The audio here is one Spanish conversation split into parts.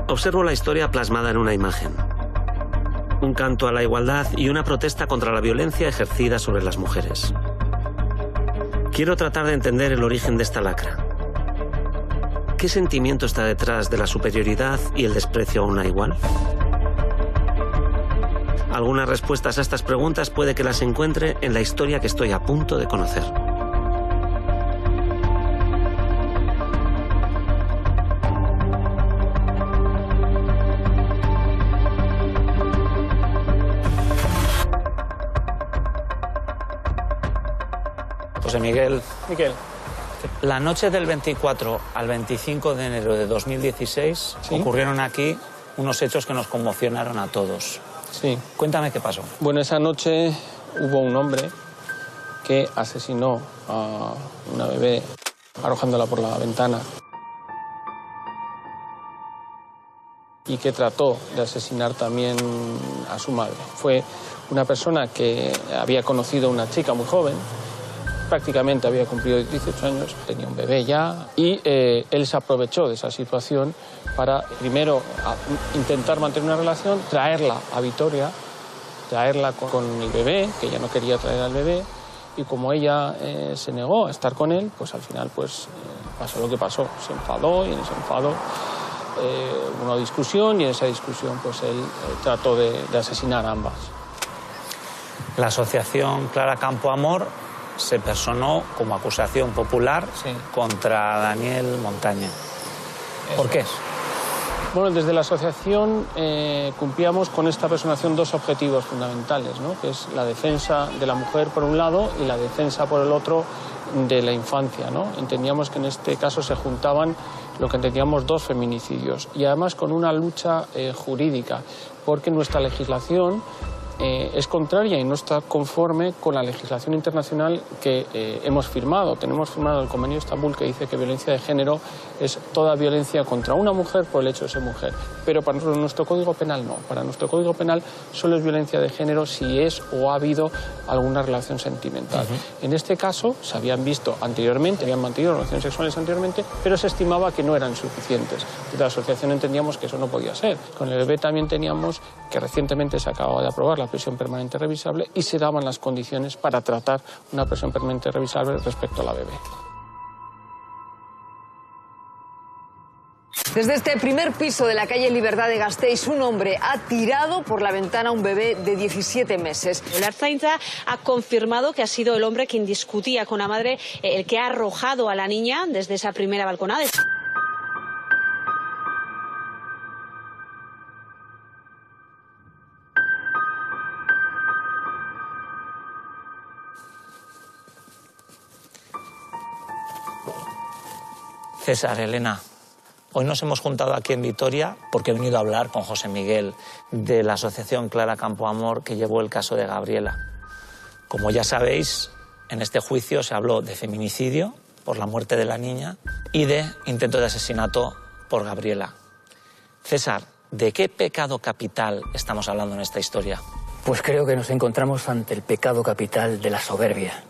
Observo la historia plasmada en una imagen. Un canto a la igualdad y una protesta contra la violencia ejercida sobre las mujeres. Quiero tratar de entender el origen de esta lacra. ¿Qué sentimiento está detrás de la superioridad y el desprecio a una igual? Algunas respuestas a estas preguntas puede que las encuentre en la historia que estoy a punto de conocer. José Miguel. Miquel. La noche del 24 al 25 de enero de 2016 ocurrieron aquí unos hechos que nos conmocionaron a todos. Sí. Cuéntame qué pasó. Bueno, esa noche hubo un hombre que asesinó a una bebé arrojándola por la ventana y que trató de asesinar también a su madre. Fue una persona que había conocido a una chica muy joven, prácticamente había cumplido 18 años, tenía un bebé ya, y él se aprovechó de esa situación para, primero, intentar mantener una relación, traerla a Vitoria, traerla con el bebé, que ella no quería traer al bebé, y como ella se negó a estar con él, pues al final pasó lo que pasó. Se enfadó y en ese enfado hubo una discusión y en esa discusión pues él trató de asesinar a ambas. La asociación Clara Campoamor se personó como acusación popular contra Daniel Montaña. ¿Por qué? Bueno, desde la asociación cumplíamos con esta personación dos objetivos fundamentales, ¿no? Que es la defensa de la mujer por un lado y la defensa por el otro de la infancia, ¿no? Entendíamos que en este caso se juntaban lo que entendíamos dos feminicidios y además con una lucha jurídica, porque nuestra legislación es contraria y no está conforme con la legislación internacional que hemos firmado. Tenemos firmado el Convenio de Estambul que dice que violencia de género es toda violencia contra una mujer por el hecho de ser mujer. Pero para nuestro Código Penal no. Para nuestro Código Penal solo es violencia de género si es o ha habido alguna relación sentimental. En este caso se habían visto anteriormente, habían mantenido relaciones sexuales anteriormente, pero se estimaba que no eran suficientes. Desde la asociación entendíamos que eso no podía ser. Con el bebé también teníamos que recientemente se acababa de aprobar la prisión permanente revisable y se daban las condiciones para tratar una prisión permanente revisable respecto a la bebé. Desde este primer piso de la calle Libertad de Gasteiz, un hombre ha tirado por la ventana a un bebé de 17 meses. El Ertzaintza ha confirmado que ha sido el hombre quien discutía con la madre el que ha arrojado a la niña desde esa primera balconada. César, Elena, hoy nos hemos juntado aquí en Vitoria porque he venido a hablar con José Miguel de la asociación Clara Campoamor que llevó el caso de Gabriela. Como ya sabéis, en este juicio se habló de feminicidio por la muerte de la niña y de intento de asesinato por Gabriela. César, ¿de qué pecado capital estamos hablando en esta historia? Pues creo que nos encontramos ante el pecado capital de la soberbia.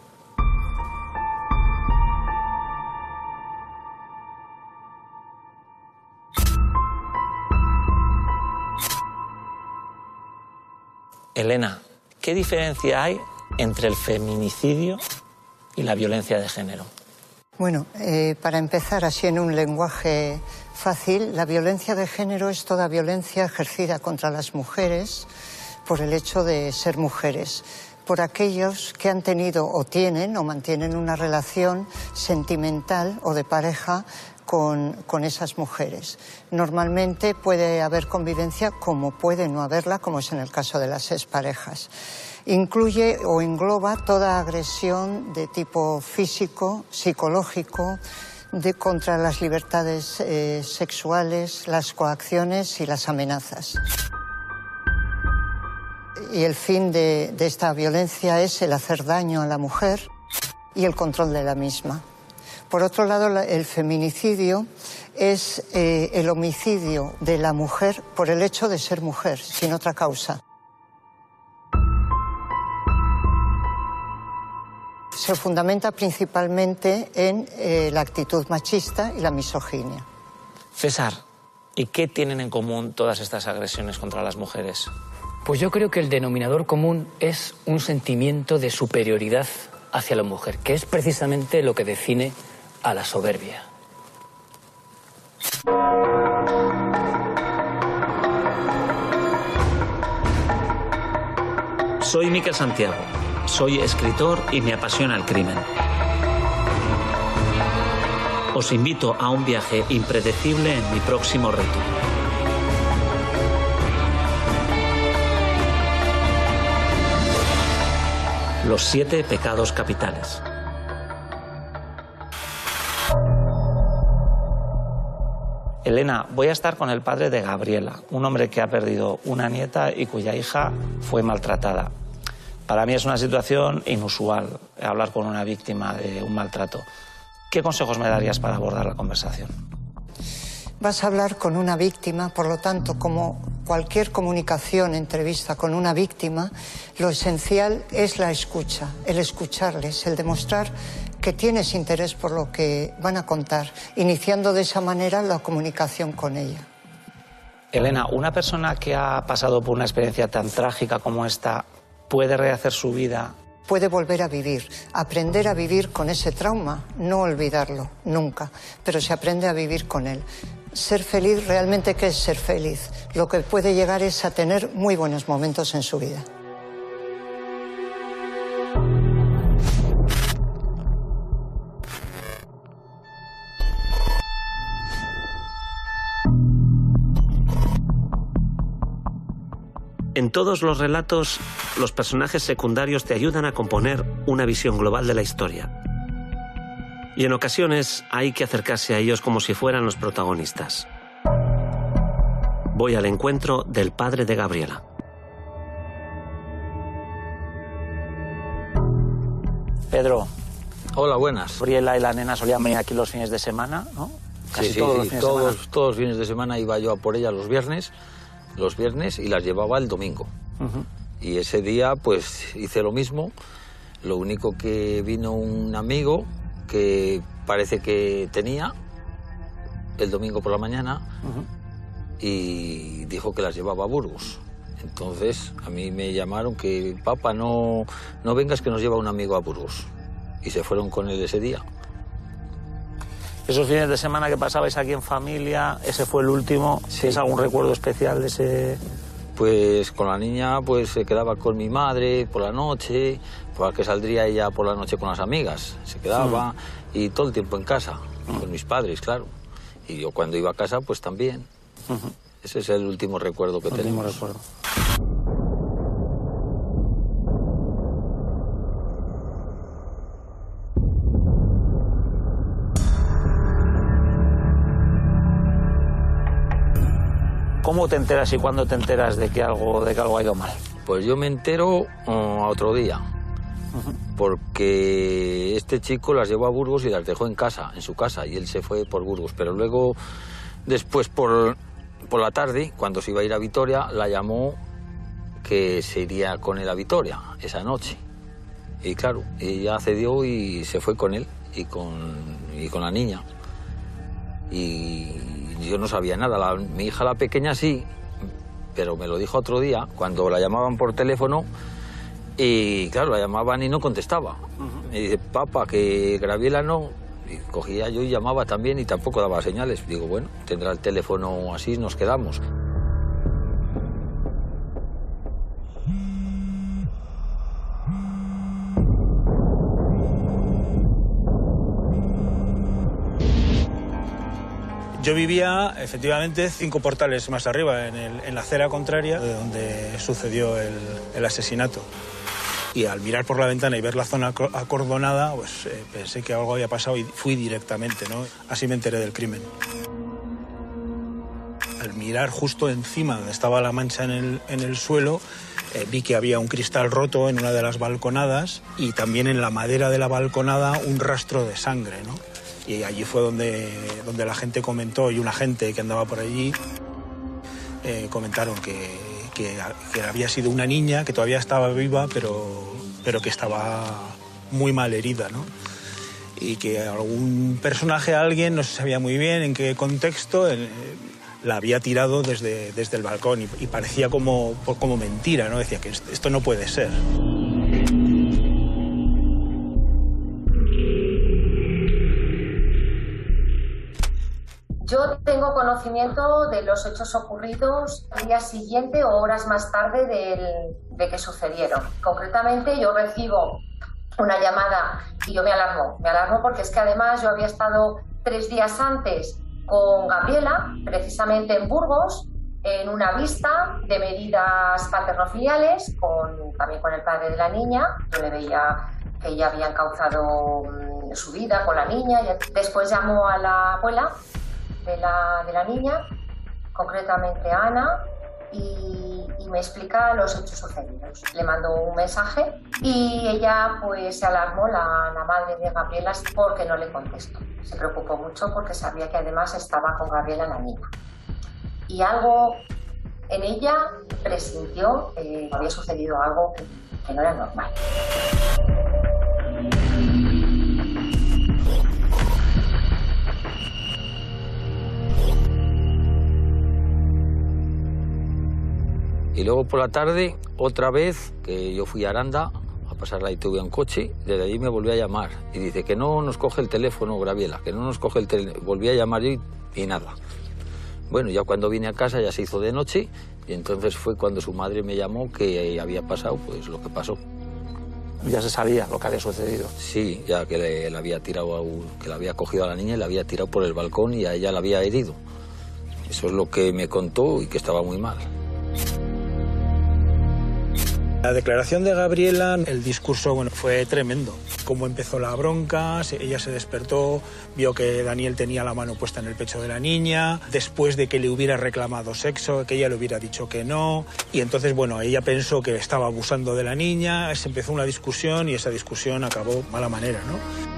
Elena, ¿qué diferencia hay entre el feminicidio y la violencia de género? Bueno, para empezar así en un lenguaje fácil, la violencia de género es toda violencia ejercida contra las mujeres por el hecho de ser mujeres, por aquellos que han tenido o tienen o mantienen una relación sentimental o de pareja con esas mujeres. Normalmente puede haber convivencia como puede no haberla, como es en el caso de las exparejas. Incluye o engloba toda agresión de tipo físico, psicológico, contra las libertades sexuales, las coacciones y las amenazas. Y el fin de esta violencia es el hacer daño a la mujer y el control de la misma. Por otro lado, el feminicidio es el homicidio de la mujer por el hecho de ser mujer, sin otra causa. Se fundamenta principalmente en la actitud machista y la misoginia. César, ¿Y qué tienen en común todas estas agresiones contra las mujeres? Pues yo creo que el denominador común es un sentimiento de superioridad hacia la mujer, que es precisamente lo que define a la soberbia. Soy Miquel Santiago, soy escritor y me apasiona el crimen. Os invito a un viaje impredecible en mi próximo reto. Los 7 pecados capitales. Elena, voy a estar con el padre de Gabriela, un hombre que ha perdido una nieta y cuya hija fue maltratada. Para mí es una situación inusual hablar con una víctima de un maltrato. ¿Qué consejos me darías para abordar la conversación? Vas a hablar con una víctima, por lo tanto, como cualquier comunicación, entrevista con una víctima, lo esencial es la escucha, el escucharles, el demostrar que tienes interés por lo que van a contar, iniciando de esa manera la comunicación con ella. Elena, ¿una persona que ha pasado por una experiencia tan trágica como esta puede rehacer su vida? Puede volver a vivir, aprender a vivir con ese trauma, no olvidarlo, nunca, pero se aprende a vivir con él. Ser feliz, realmente, ¿qué es ser feliz? Lo que puede llegar es a tener muy buenos momentos en su vida. En todos los relatos, los personajes secundarios te ayudan a componer una visión global de la historia. Y en ocasiones hay que acercarse a ellos como si fueran los protagonistas. Voy al encuentro del padre de Gabriela. Pedro. Hola, buenas. Gabriela y la nena solían venir aquí los fines de semana, ¿no? Casi todos los fines de semana. Todos los fines de semana iba yo a por ellas los viernes y las llevaba el domingo. Y ese día pues hice lo mismo, lo único que vino un amigo que parece que tenía el domingo por la mañana y dijo que las llevaba a Burgos. Entonces a mí me llamaron que papá no vengas que nos lleva un amigo a Burgos, y se fueron con él ese día. Esos fines de semana que pasabais aquí en familia, ese fue el último. Sí. ¿Tienes algún recuerdo especial de ese...? Pues con la niña pues se quedaba con mi madre por la noche, porque saldría ella por la noche con las amigas, se quedaba y todo el tiempo en casa, con mis padres, claro. Y yo cuando iba a casa pues también. Ese es el último recuerdo que tenemos. Recuerdo. ¿Cómo te enteras y cuándo te enteras de que algo ha ido mal? Pues yo me entero a otro día, porque este chico las llevó a Burgos y las dejó en casa, en su casa, y él se fue por Burgos. Pero luego, después por la tarde, cuando se iba a ir a Vitoria, la llamó que se iría con él a Vitoria esa noche. Y claro, ella accedió y se fue con él y con la niña. Y yo no sabía nada. Mi hija, la pequeña, sí, pero me lo dijo otro día, cuando la llamaban por teléfono, y claro, la llamaban y no contestaba. Me dice, papá, que Gabriela no. Y cogía yo y llamaba también y tampoco daba señales. Digo, bueno, tendrá el teléfono así, nos quedamos. Yo vivía, efectivamente, 5 portales más arriba, en la acera contraria de donde sucedió el asesinato. Y al mirar por la ventana y ver la zona acordonada, pues pensé que algo había pasado y fui directamente, ¿no? Así me enteré del crimen. Al mirar justo encima donde estaba la mancha en el suelo, vi que había un cristal roto en una de las balconadas y también en la madera de la balconada un rastro de sangre, ¿no? Y allí fue donde la gente comentó, y un agente que andaba por allí comentaron que había sido una niña que todavía estaba viva, pero que estaba muy mal herida, ¿no? Y que algún personaje, alguien, no se sabía muy bien en qué contexto, la había tirado desde el balcón y parecía como mentira, ¿no? Decía que esto no puede ser. Yo tengo conocimiento de los hechos ocurridos al día siguiente o horas más tarde de que sucedieron. Concretamente, yo recibo una llamada y yo me alarmo porque es que además yo había estado 3 días antes con Gabriela, precisamente en Burgos, en una vista de medidas paternofiliales, también con el padre de la niña. Yo le veía que ya había encauzado su vida con la niña. Después llamó a la abuela de la niña, concretamente a Ana, y me explica los hechos sucedidos. Le mando un mensaje y ella pues se alarmó, la madre de Gabriela, porque no le contestó. Se preocupó mucho porque sabía que además estaba con Gabriela la niña. Y algo en ella presintió que había sucedido algo que no era normal. Y luego por la tarde, otra vez, que yo fui a Aranda a pasar la ITV en coche, desde allí me volvió a llamar. Y dice que no nos coge el teléfono, Graviela, que no nos coge el teléfono. Volví a llamar yo y nada. Bueno, ya cuando vine a casa ya se hizo de noche y entonces fue cuando su madre me llamó que había pasado pues lo que pasó. Ya se sabía lo que había sucedido. Sí, ya que le había tirado, que la había cogido a la niña y la había tirado por el balcón y a ella la había herido. Eso es lo que me contó y que estaba muy mal. La declaración de Gabriela, el discurso fue tremendo. Cómo empezó la bronca, ella se despertó, vio que Daniel tenía la mano puesta en el pecho de la niña, después de que le hubiera reclamado sexo, que ella le hubiera dicho que no, y entonces, ella pensó que estaba abusando de la niña, se empezó una discusión y esa discusión acabó mala manera, ¿no?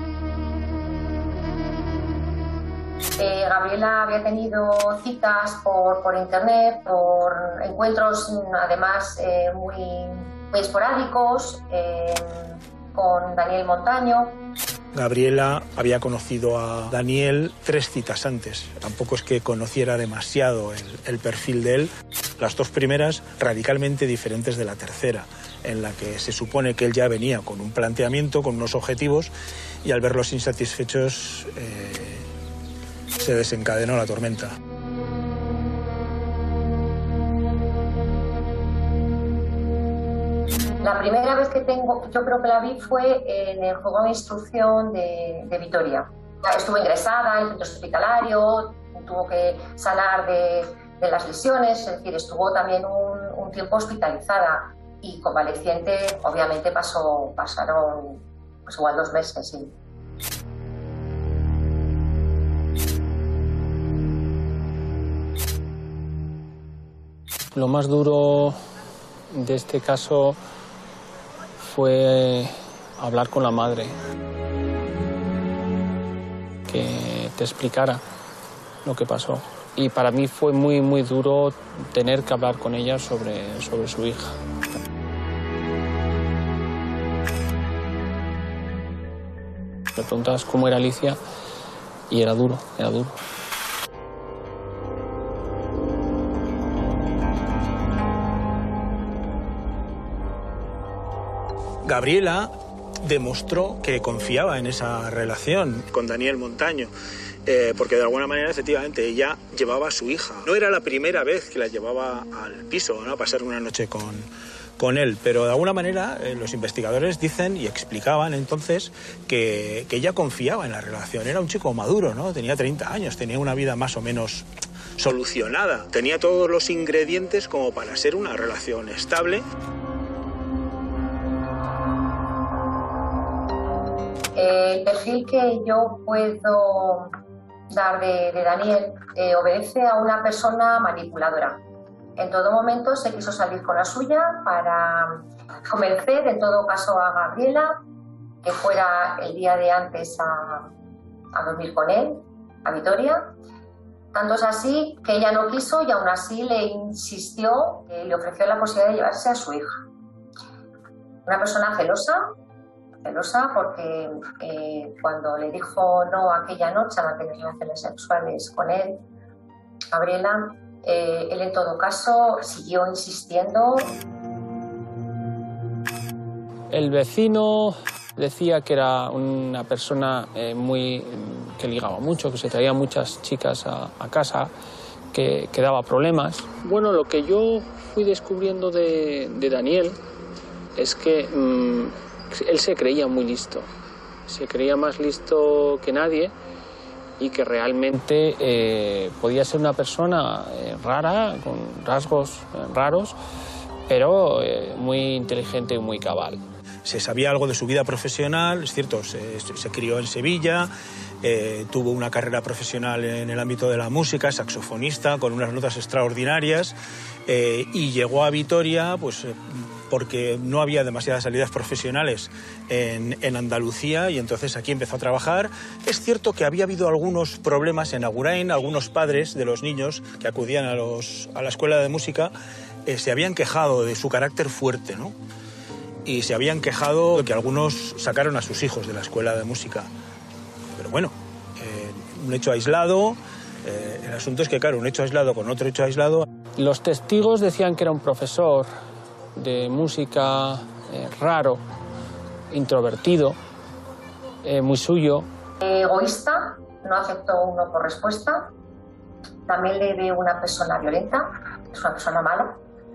Gabriela había tenido citas por internet, por encuentros además muy esporádicos con Daniel Montaño. Gabriela había conocido a Daniel 3 citas antes. Tampoco es que conociera demasiado el perfil de él. Las 2 primeras radicalmente diferentes de la tercera, en la que se supone que él ya venía con un planteamiento, con unos objetivos, y al verlos insatisfechos se desencadenó la tormenta. La primera vez que yo creo que la vi fue en el juzgado de instrucción de Vitoria. Estuvo ingresada en el centro hospitalario, tuvo que sanar de las lesiones, es decir, estuvo también un tiempo hospitalizada y convaleciente. Obviamente pasaron pues igual 2 meses, sí. Lo más duro de este caso fue hablar con la madre, que te explicara lo que pasó. Y para mí fue muy, muy duro tener que hablar con ella sobre su hija. Me preguntabas cómo era Alicia y era duro, era duro. Gabriela demostró que confiaba en esa relación con Daniel Montaño, porque de alguna manera, efectivamente, ella llevaba a su hija. No era la primera vez que la llevaba al piso, ¿no?, a pasar una noche con él, pero de alguna manera los investigadores dicen y explicaban entonces que ella confiaba en la relación. Era un chico maduro, ¿no? Tenía 30 años, tenía una vida más o menos solucionada, tenía todos los ingredientes como para ser una relación estable. El perfil que yo puedo dar de Daniel obedece a una persona manipuladora. En todo momento se quiso salir con la suya para convencer, en todo caso, a Gabriela que fuera el día de antes a dormir con él, a Vitoria. Tanto es así que ella no quiso y aún así le insistió, le ofreció la posibilidad de llevarse a su hija. Una persona celosa porque cuando le dijo no aquella noche a mantener relaciones sexuales con él, Gabriela, él en todo caso siguió insistiendo. El vecino decía que era una persona que ligaba mucho, que se traía muchas chicas a casa, que daba problemas. Bueno, lo que yo fui descubriendo de Daniel es que él se creía muy listo, se creía más listo que nadie y que realmente podía ser una persona rara, con rasgos raros, pero muy inteligente y muy cabal. Se sabía algo de su vida profesional, es cierto, se crió en Sevilla, tuvo una carrera profesional en el ámbito de la música, saxofonista, con unas notas extraordinarias, y llegó a Vitoria pues, porque no había demasiadas salidas profesionales en Andalucía, y entonces aquí empezó a trabajar. Es cierto que había habido algunos problemas en Agurain, algunos padres de los niños que acudían a la escuela de música se habían quejado de su carácter fuerte, ¿no? Y se habían quejado de que algunos sacaron a sus hijos de la escuela de música. Pero bueno, un hecho aislado, el asunto es que, claro, un hecho aislado con otro hecho aislado... Los testigos decían que era un profesor de música raro, introvertido, muy suyo. Egoísta, no aceptó un no por respuesta. También le ve una persona violenta, es una persona mala.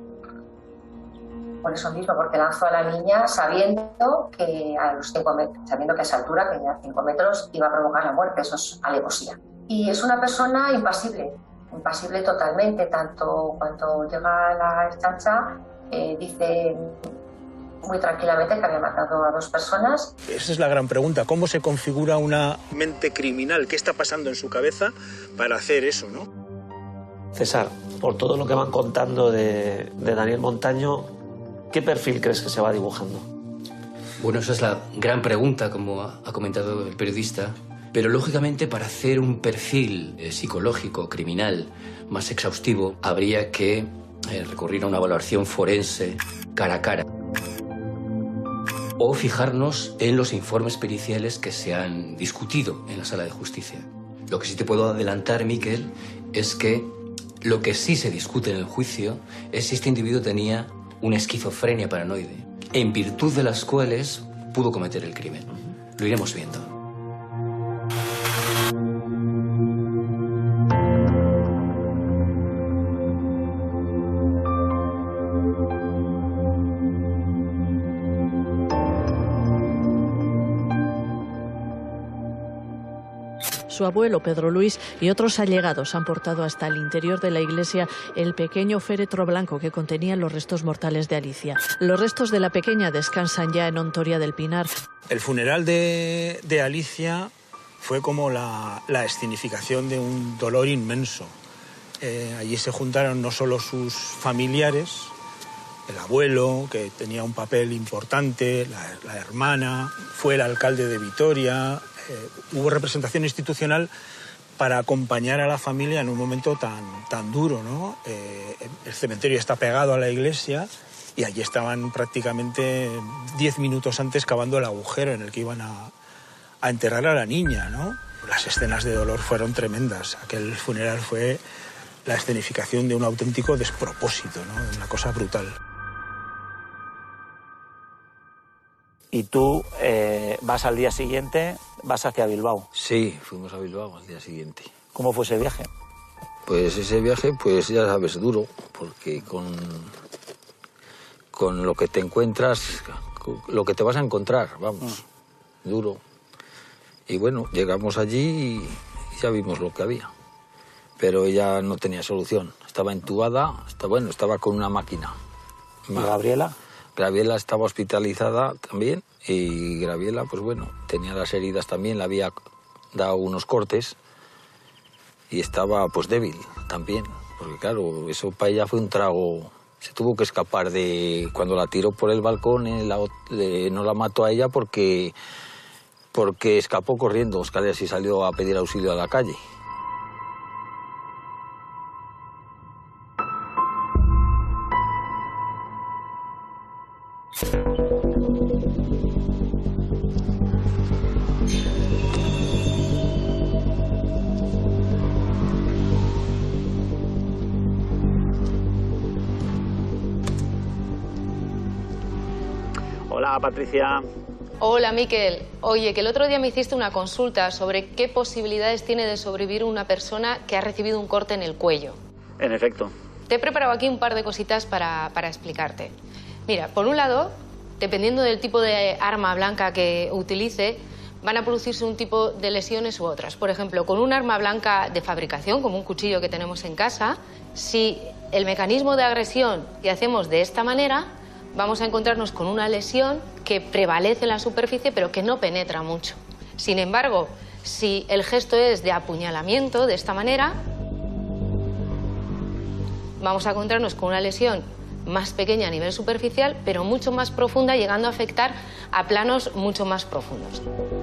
Por eso mismo, porque lanzó a la niña sabiendo que a los 5 metros, sabiendo que a esa altura, que a 5 metros, iba a provocar la muerte. Eso es alevosía. Y es una persona impasible totalmente, tanto cuando llega la Ertzaintza, dice muy tranquilamente que había matado a 2 personas. Esa es la gran pregunta, ¿cómo se configura una mente criminal? ¿Qué está pasando en su cabeza para hacer eso, no? César, por todo lo que van contando de Daniel Montaño, ¿qué perfil crees que se va dibujando? Bueno, esa es la gran pregunta, como ha comentado el periodista. Pero, lógicamente, para hacer un perfil psicológico, criminal, más exhaustivo, habría que recurrir a una valoración forense cara a cara. O fijarnos en los informes periciales que se han discutido en la sala de justicia. Lo que sí te puedo adelantar, Miquel, es que lo que sí se discute en el juicio es si este individuo tenía una esquizofrenia paranoide, en virtud de las cuales pudo cometer el crimen. Lo iremos viendo. Su abuelo, Pedro Luis, y otros allegados han portado hasta el interior de la iglesia el pequeño féretro blanco que contenía los restos mortales de Alicia. Los restos de la pequeña descansan ya en Hontoria del Pinar. El funeral de Alicia fue como la escenificación de un dolor inmenso. Allí se juntaron no solo sus familiares, el abuelo, que tenía un papel importante, la hermana, fue el alcalde de Vitoria. Hubo representación institucional para acompañar a la familia en un momento tan duro, ¿no? El cementerio está pegado a la iglesia y allí estaban prácticamente 10 minutos antes cavando el agujero en el que iban a enterrar a la niña, ¿no? Las escenas de dolor fueron tremendas. Aquel funeral fue la escenificación de un auténtico despropósito, ¿no? Una cosa brutal. Y tú vas al día siguiente, vas hacia Bilbao. Sí, fuimos a Bilbao al día siguiente. ¿Cómo fue ese viaje? Pues ese viaje, pues ya sabes, duro, porque con lo que te encuentras, lo que te vas a encontrar, vamos, duro. Y bueno, llegamos allí y ya vimos lo que había. Pero ella no tenía solución, estaba entubada, estaba con una máquina. ¿Y Gabriela? Gabriela estaba hospitalizada también y Gabriela, pues bueno, tenía las heridas también, le había dado unos cortes y estaba pues débil también, porque claro, eso para ella fue un trago. Se tuvo que escapar de cuando la tiró por el balcón, no la mató a ella porque escapó corriendo escaleras y salió a pedir auxilio a la calle. Hola, Patricia. Hola, Miquel. Oye, que el otro día me hiciste una consulta sobre qué posibilidades tiene de sobrevivir una persona que ha recibido un corte en el cuello. En efecto. Te he preparado aquí un par de cositas para explicarte. Mira, por un lado, dependiendo del tipo de arma blanca que utilice, van a producirse un tipo de lesiones u otras. Por ejemplo, con un arma blanca de fabricación, como un cuchillo que tenemos en casa, si el mecanismo de agresión que hacemos de esta manera, vamos a encontrarnos con una lesión que prevalece en la superficie pero que no penetra mucho. Sin embargo, si el gesto es de apuñalamiento de esta manera, vamos a encontrarnos con una lesión más pequeña a nivel superficial, pero mucho más profunda, llegando a afectar a planos mucho más profundos.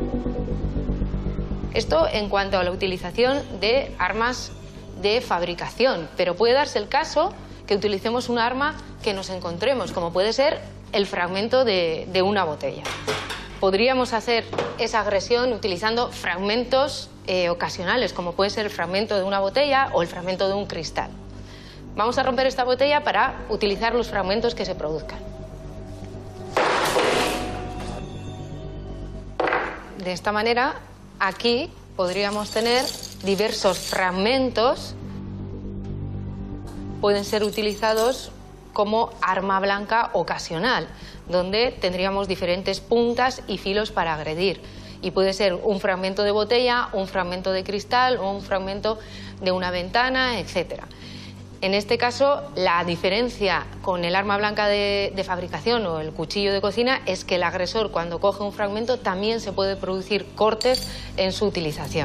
Esto en cuanto a la utilización de armas de fabricación, pero puede darse el caso que utilicemos un arma que nos encontremos, como puede ser el fragmento de una botella. Podríamos hacer esa agresión utilizando fragmentos ocasionales, como puede ser el fragmento de una botella o el fragmento de un cristal. Vamos a romper esta botella para utilizar los fragmentos que se produzcan. De esta manera, aquí podríamos tener diversos fragmentos. Pueden ser utilizados como arma blanca ocasional, donde tendríamos diferentes puntas y filos para agredir. Y puede ser un fragmento de botella, un fragmento de cristal o un fragmento de una ventana, etc. En este caso, la diferencia con el arma blanca de fabricación o el cuchillo de cocina es que el agresor, cuando coge un fragmento, también se puede producir cortes en su utilización.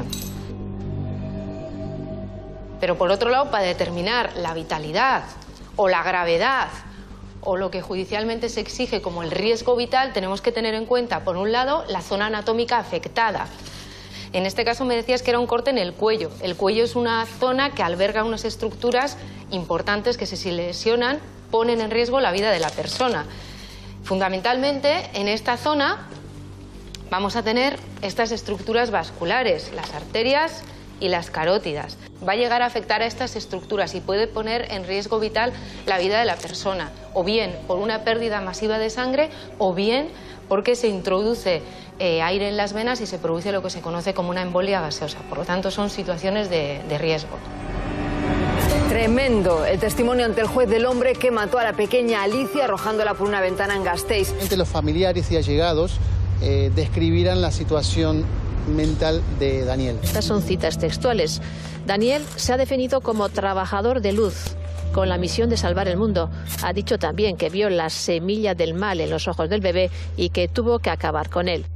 Pero por otro lado, para determinar la vitalidad o la gravedad o lo que judicialmente se exige como el riesgo vital, tenemos que tener en cuenta, por un lado, la zona anatómica afectada. En este caso me decías que era un corte en el cuello. El cuello es una zona que alberga unas estructuras importantes que, si se lesionan, ponen en riesgo la vida de la persona. Fundamentalmente, en esta zona vamos a tener estas estructuras vasculares, las arterias y las carótidas. Va a llegar a afectar a estas estructuras y puede poner en riesgo vital la vida de la persona, o bien por una pérdida masiva de sangre, o bien porque se introduce aire en las venas y se produce lo que se conoce como una embolia gaseosa. Por lo tanto, son situaciones de riesgo. Tremendo el testimonio ante el juez del hombre que mató a la pequeña Alicia arrojándola por una ventana en Gasteiz. Entre los familiares y allegados describirán la situación mental de Daniel. Estas son citas textuales. Daniel se ha definido como trabajador de luz, con la misión de salvar el mundo. Ha dicho también que vio la semilla del mal en los ojos del bebé y que tuvo que acabar con él.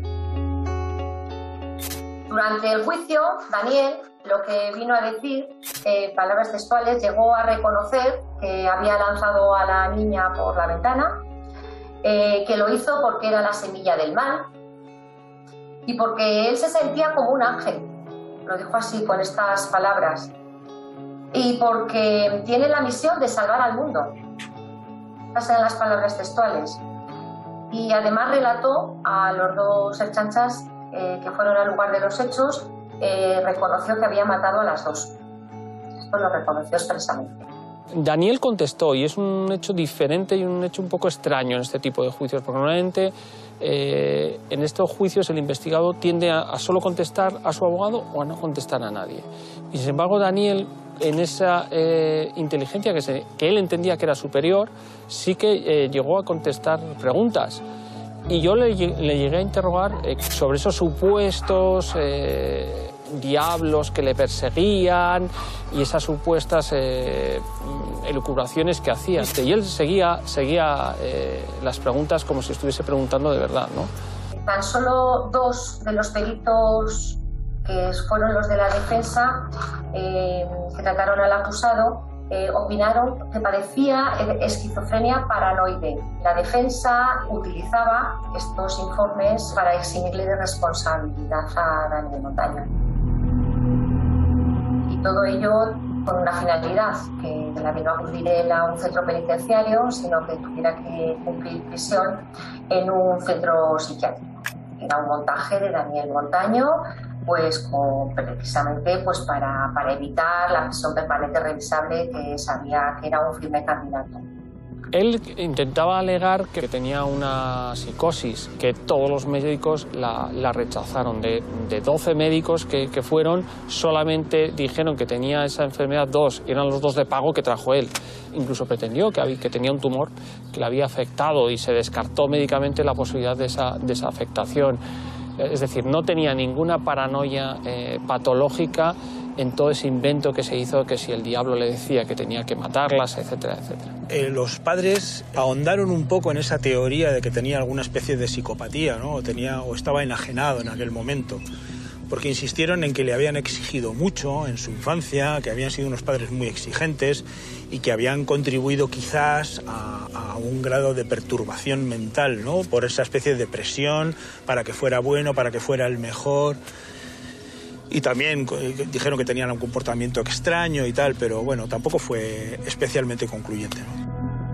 Durante el juicio, Daniel, lo que vino a decir, palabras textuales, llegó a reconocer que había lanzado a la niña por la ventana, que lo hizo porque era la semilla del mal y porque él se sentía como un ángel. Lo dijo así, con estas palabras. Y porque tiene la misión de salvar al mundo. Estas eran las palabras textuales. Y además relató a los dos ertzaintzas que fueron al lugar de los hechos, reconoció que había matado a las dos. Esto lo reconoció expresamente. Daniel contestó, y es un hecho diferente y un hecho un poco extraño en este tipo de juicios, porque normalmente en estos juicios el investigado tiende a solo contestar a su abogado o a no contestar a nadie. Y sin embargo, Daniel, en esa inteligencia que él entendía que era superior, sí que llegó a contestar preguntas. Y yo le llegué a interrogar sobre esos supuestos diablos que le perseguían y esas supuestas elucubraciones que hacía. Y él seguía las preguntas como si estuviese preguntando de verdad, ¿no? Tan solo dos de los peritos, que fueron los de la defensa, que trataron al acusado, opinaron que parecía esquizofrenia paranoide. La defensa utilizaba estos informes para eximirle de responsabilidad a Daniel Montaño. Y todo ello con una finalidad, que la que no acudiera a un centro penitenciario, sino que tuviera que cumplir prisión en un centro psiquiátrico. Era un montaje de Daniel Montaño, pues precisamente pues para evitar la prisión permanente revisable, que sabía que era un firme candidato Él intentaba alegar que tenía una psicosis, que todos los médicos la rechazaron. De 12 médicos que fueron, solamente dijeron que tenía esa enfermedad 2, y eran los 2 de pago que trajo él. Incluso pretendió que tenía un tumor que le había afectado y se descartó médicamente la posibilidad de esa afectación. Es decir, no tenía ninguna paranoia patológica en todo ese invento que se hizo, que si el diablo le decía que tenía que matarlas, etcétera, etcétera. Los padres ahondaron un poco en esa teoría de que tenía alguna especie de psicopatía, ¿no? o estaba enajenado en aquel momento, porque insistieron en que le habían exigido mucho en su infancia, que habían sido unos padres muy exigentes y que habían contribuido quizás a un grado de perturbación mental, ¿no? Por esa especie de presión para que fuera bueno, para que fuera el mejor. Y también dijeron que tenían un comportamiento extraño y tal, pero bueno, tampoco fue especialmente concluyente, ¿no?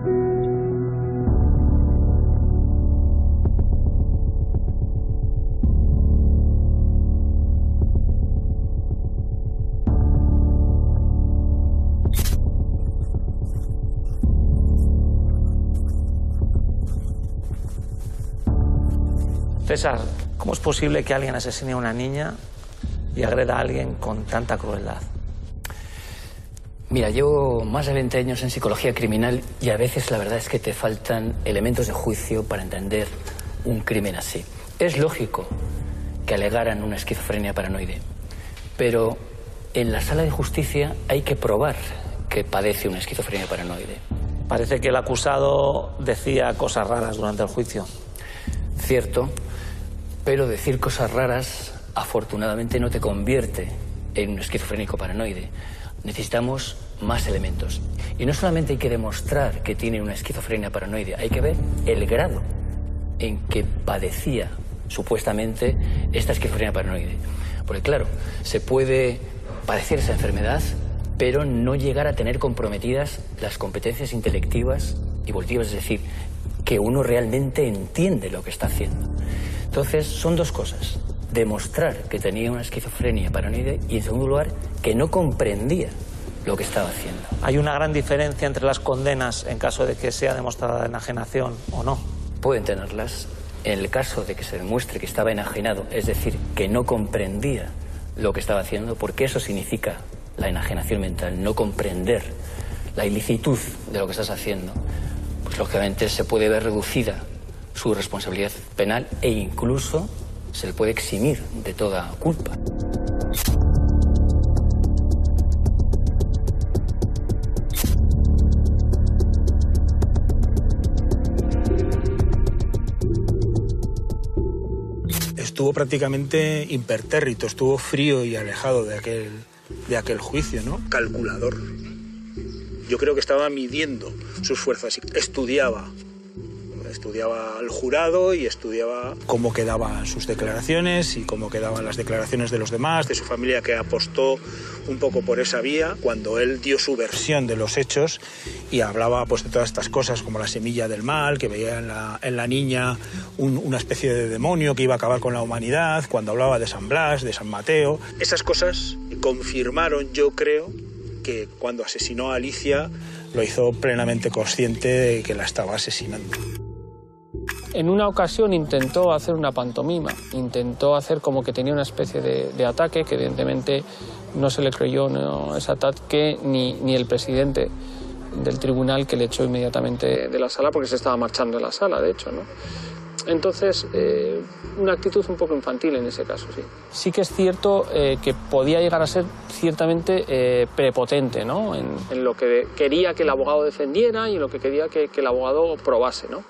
César, ¿cómo es posible que alguien asesine a una niña y agreda a alguien con tanta crueldad? Mira, llevo más de 20 años en psicología criminal y a veces la verdad es que te faltan elementos de juicio para entender un crimen así. Es lógico que alegaran una esquizofrenia paranoide, pero en la sala de justicia hay que probar que padece una esquizofrenia paranoide. Parece que el acusado decía cosas raras durante el juicio. Cierto, pero decir cosas raras afortunadamente no te convierte en un esquizofrénico paranoide. Necesitamos más elementos. Y no solamente hay que demostrar que tiene una esquizofrenia paranoide, hay que ver el grado en que padecía supuestamente esta esquizofrenia paranoide. Porque claro, se puede padecer esa enfermedad, pero no llegar a tener comprometidas las competencias intelectivas y volitivas, es decir, que uno realmente entiende lo que está haciendo. Entonces, son dos cosas: demostrar que tenía una esquizofrenia paranoide y, en segundo lugar, que no comprendía lo que estaba haciendo. ¿Hay una gran diferencia entre las condenas en caso de que sea demostrada enajenación o no? Pueden tenerlas. En el caso de que se demuestre que estaba enajenado, es decir, que no comprendía lo que estaba haciendo, porque eso significa la enajenación mental, no comprender la ilicitud de lo que estás haciendo, pues lógicamente se puede ver reducida su responsabilidad penal e incluso se le puede eximir de toda culpa. Estuvo prácticamente impertérrito, estuvo frío y alejado de aquel juicio, ¿no? Calculador. Yo creo que estaba midiendo sus fuerzas, estudiaba al jurado y estudiaba cómo quedaban sus declaraciones y cómo quedaban las declaraciones de los demás, de su familia, que apostó un poco por esa vía cuando él dio su versión de los hechos y hablaba pues de todas estas cosas como la semilla del mal, que veía en la niña una especie de demonio que iba a acabar con la humanidad, cuando hablaba de San Blas, de San Mateo. Esas cosas confirmaron, yo creo, que cuando asesinó a Alicia lo hizo plenamente consciente de que la estaba asesinando. En una ocasión intentó hacer una pantomima, intentó hacer como que tenía una especie de ataque, que evidentemente no se le creyó ese ataque ni el presidente del tribunal, que le echó inmediatamente de la sala porque se estaba marchando de la sala, de hecho, ¿no? Entonces, una actitud un poco infantil en ese caso, sí. Sí que es cierto que podía llegar a ser ciertamente prepotente, ¿no? En lo que quería que el abogado defendiera y en lo que quería que el abogado probase, ¿no?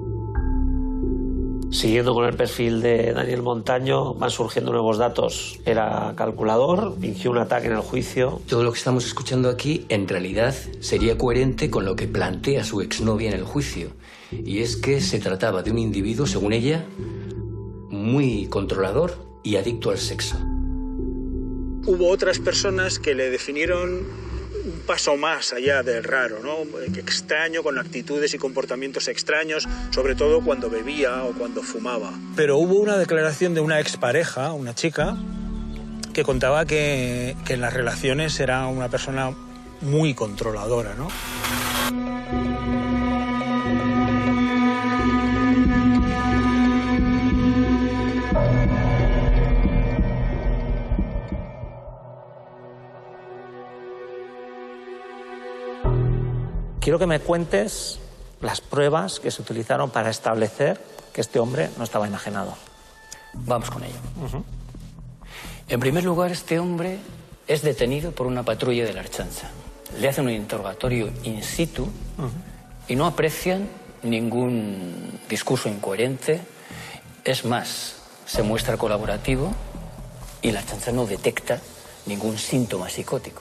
Siguiendo con el perfil de Daniel Montaño, van surgiendo nuevos datos. Era calculador, fingió un ataque en el juicio. Todo lo que estamos escuchando aquí, en realidad, sería coherente con lo que plantea su exnovia en el juicio. Y es que se trataba de un individuo, según ella, muy controlador y adicto al sexo. Hubo otras personas que le definieron un paso más allá del raro, ¿no? Extraño, con actitudes y comportamientos extraños, sobre todo cuando bebía o cuando fumaba. Pero hubo una declaración de una expareja, una chica, que contaba que en las relaciones era una persona muy controladora, ¿no? quiero que me cuentes las pruebas que se utilizaron para establecer que este hombre no estaba enajenado. Vamos con ello. En primer lugar, este hombre es detenido por una patrulla de la Ertzaintza. Le hacen un interrogatorio in situ y no aprecian ningún discurso incoherente. Es más, se muestra colaborativo y la Ertzaintza no detecta ningún síntoma psicótico.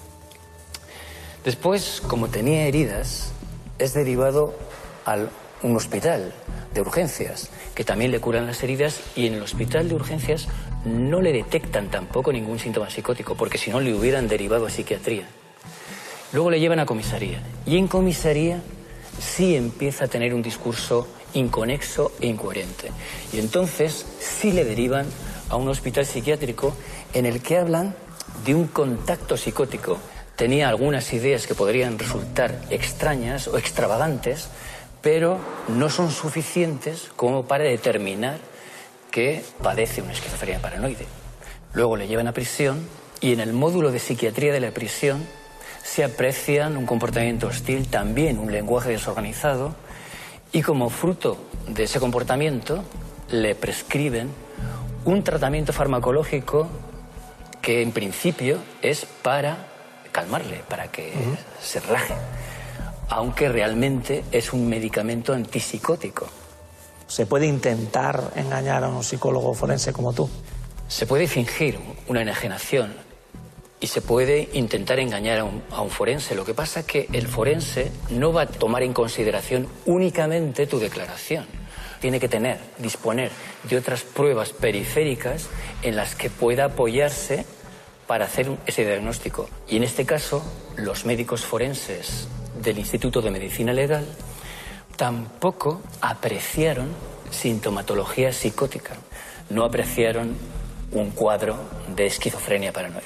Después, como tenía heridas, es derivado a un hospital de urgencias, que también le curan las heridas, y en el hospital de urgencias no le detectan tampoco ningún síntoma psicótico, porque si no le hubieran derivado a psiquiatría. Luego le llevan a comisaría, y en comisaría sí empieza a tener un discurso inconexo e incoherente. Y entonces sí le derivan a un hospital psiquiátrico en el que hablan de un contacto psicótico. Tenía algunas ideas que podrían resultar extrañas o extravagantes, pero no son suficientes como para determinar que padece una esquizofrenia paranoide. Luego le llevan a prisión y en el módulo de psiquiatría de la prisión se aprecian un comportamiento hostil, también un lenguaje desorganizado, y como fruto de ese comportamiento le prescriben un tratamiento farmacológico que en principio es para calmarle, para que se relaje, aunque realmente es un medicamento antipsicótico. ¿Se puede intentar engañar a un psicólogo forense como tú? Se puede fingir una enajenación y se puede intentar engañar a un forense. Lo que pasa es que el forense no va a tomar en consideración únicamente tu declaración. Tiene que disponer de otras pruebas periféricas en las que pueda apoyarse para hacer ese diagnóstico. Y en este caso, los médicos forenses del Instituto de Medicina Legal tampoco apreciaron sintomatología psicótica, no apreciaron un cuadro de esquizofrenia paranoide.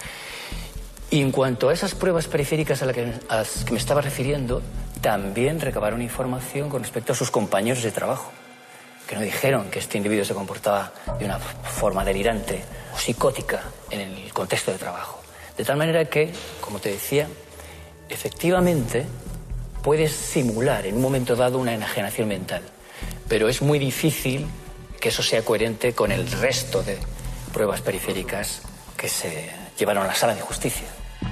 Y en cuanto a esas pruebas periféricas a las que me estaba refiriendo, también recabaron información con respecto a sus compañeros de trabajo, que no dijeron que este individuo se comportaba de una forma delirante o psicótica en el contexto de trabajo. De tal manera que, como te decía, efectivamente puedes simular en un momento dado una enajenación mental, pero es muy difícil que eso sea coherente con el resto de pruebas periféricas que se llevaron a la sala de justicia.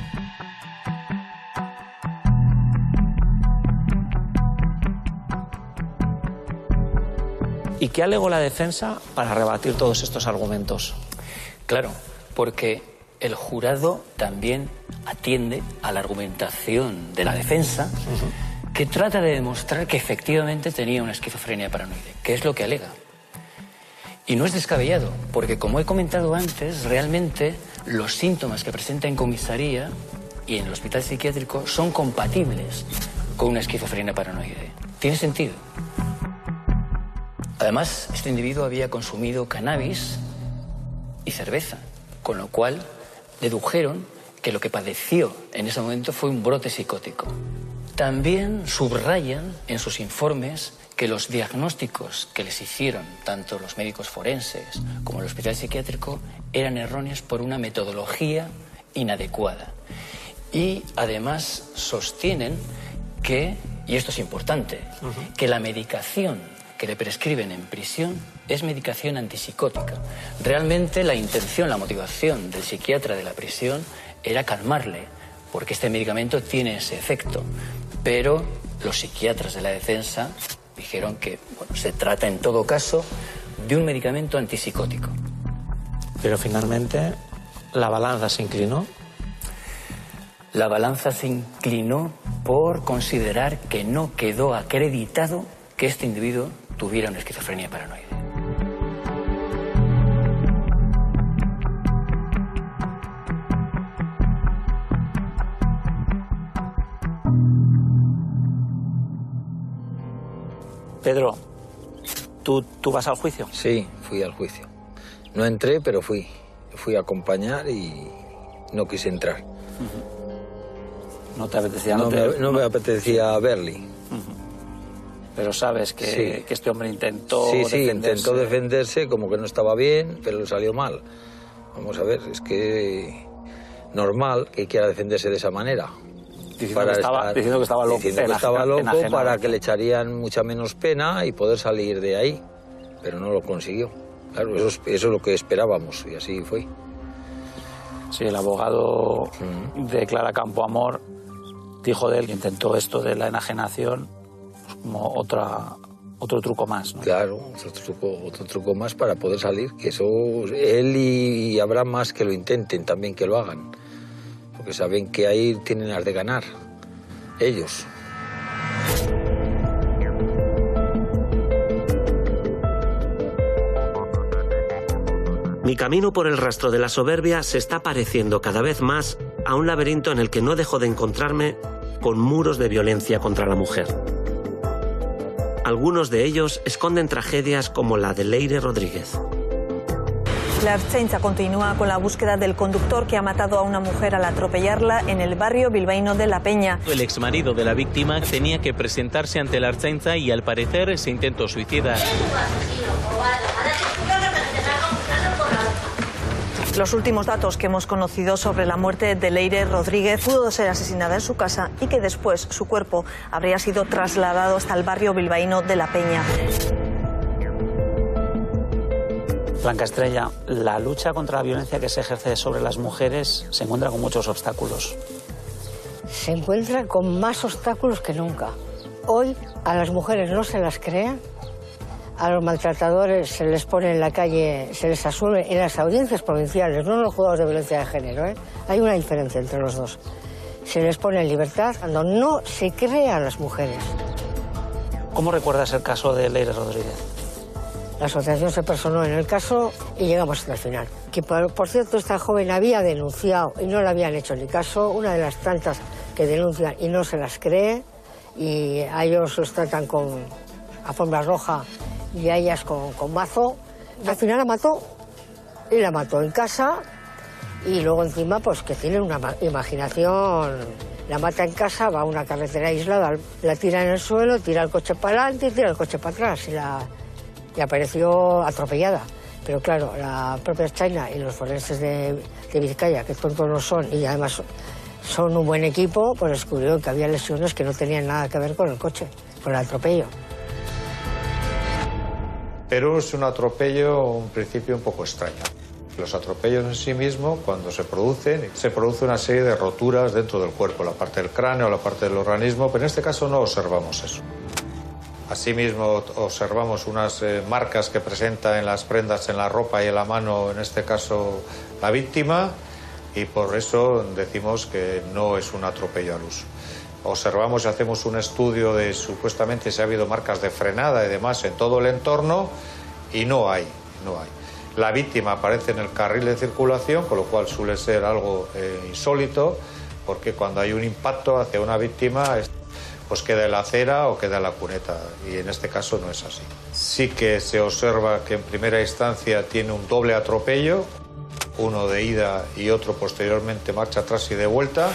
¿Y qué alegó la defensa para rebatir todos estos argumentos? Claro, porque el jurado también atiende a la argumentación de la defensa, que trata de demostrar que efectivamente tenía una esquizofrenia paranoide, que es lo que alega. Y no es descabellado, porque como he comentado antes, realmente los síntomas que presenta en comisaría y en el hospital psiquiátrico son compatibles con una esquizofrenia paranoide. ¿Tiene sentido? Además, este individuo había consumido cannabis y cerveza, con lo cual dedujeron que lo que padeció en ese momento fue un brote psicótico. También subrayan en sus informes que los diagnósticos que les hicieron tanto los médicos forenses como el hospital psiquiátrico eran erróneos por una metodología inadecuada. Y además sostienen que, y esto es importante, que la medicación que le prescriben en prisión es medicación antipsicótica. Realmente la intención, la motivación del psiquiatra de la prisión era calmarle, porque este medicamento tiene ese efecto. Pero los psiquiatras de la defensa dijeron que se trata en todo caso de un medicamento antipsicótico. Pero finalmente la balanza se inclinó. La balanza se inclinó por considerar que no quedó acreditado que este individuo tuviera una esquizofrenia paranoide. Pedro, ¿tú vas al juicio? Sí, fui al juicio. No entré, pero fui. Fui a acompañar y no quise entrar. ¿No te apetecía? No me apetecía verle. Pero sabes que este hombre intentó defenderse. Intentó defenderse, como que no estaba bien, pero le salió mal. Vamos a ver, es que normal que quiera defenderse de esa manera. Diciendo que estaba loco para que le echarían mucha menos pena y poder salir de ahí. Pero no lo consiguió. Claro, eso es lo que esperábamos y así fue. Sí, el abogado de Clara Campoamor dijo de él que intentó esto de la enajenación pues, como otro truco más, ¿no? Claro, otro truco más para poder salir, que eso él y habrá más que lo intenten también, que lo hagan, porque saben que ahí tienen las de ganar, ellos. Mi camino por el rastro de la soberbia se está pareciendo cada vez más a un laberinto en el que no dejo de encontrarme con muros de violencia contra la mujer. Algunos de ellos esconden tragedias como la de Leire Rodríguez. La Ertzaintza continúa con la búsqueda del conductor que ha matado a una mujer al atropellarla en el barrio bilbaíno de La Peña. El exmarido de la víctima tenía que presentarse ante la Ertzaintza y al parecer se intentó suicidar. Los últimos datos que hemos conocido sobre la muerte de Leire Rodríguez, pudo ser asesinada en su casa y que después su cuerpo habría sido trasladado hasta el barrio bilbaíno de La Peña. Blanca Estrella, la lucha contra la violencia que se ejerce sobre las mujeres se encuentra con muchos obstáculos. Se encuentra con más obstáculos que nunca. Hoy a las mujeres no se las crea. A los maltratadores se les pone en la calle, se les asume en las audiencias provinciales, no en los juzgados de violencia de género, ¿eh? Hay una diferencia entre los dos. Se les pone en libertad cuando no se crea a las mujeres. ¿Cómo recuerdas el caso de Leire Rodríguez? La asociación se personó en el caso y llegamos hasta el final. Que por cierto, esta joven había denunciado y no le habían hecho ni caso, una de las tantas que denuncian y no se las cree, y a ellos los tratan con alfombra roja y a ellas con mazo. Y al final la mató, y la mató en casa, y luego encima pues que tiene una imaginación. La mata en casa, va a una carretera aislada, la tira en el suelo, tira el coche para adelante y tira el coche para atrás, y apareció atropellada. Pero claro, la propia China y los forenses de Vizcaya, que tontos no son, y además son un buen equipo, pues descubrieron que había lesiones que no tenían nada que ver con el coche, con el atropello. Pero es un atropello, un principio un poco extraño. Los atropellos en sí mismos, cuando se produce una serie de roturas dentro del cuerpo, la parte del cráneo, la parte del organismo, pero en este caso no observamos eso. Asimismo, observamos unas marcas que presenta en las prendas, en la ropa y en la mano, en este caso la víctima, y por eso decimos que no es un atropello al uso. Observamos y hacemos un estudio de supuestamente si ha habido marcas de frenada y demás en todo el entorno, y no hay. La víctima aparece en el carril de circulación, con lo cual suele ser algo insólito, porque cuando hay un impacto hacia una víctima, pues queda en la acera o queda en la cuneta, y en este caso no es así. Sí que se observa que en primera instancia tiene un doble atropello, uno de ida y otro posteriormente marcha atrás y de vuelta.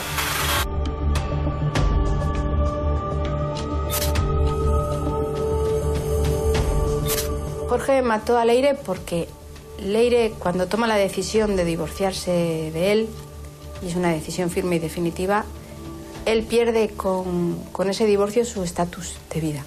Jorge mató a Leire porque Leire, cuando toma la decisión de divorciarse de él, y es una decisión firme y definitiva, él pierde con ese divorcio su estatus de vida.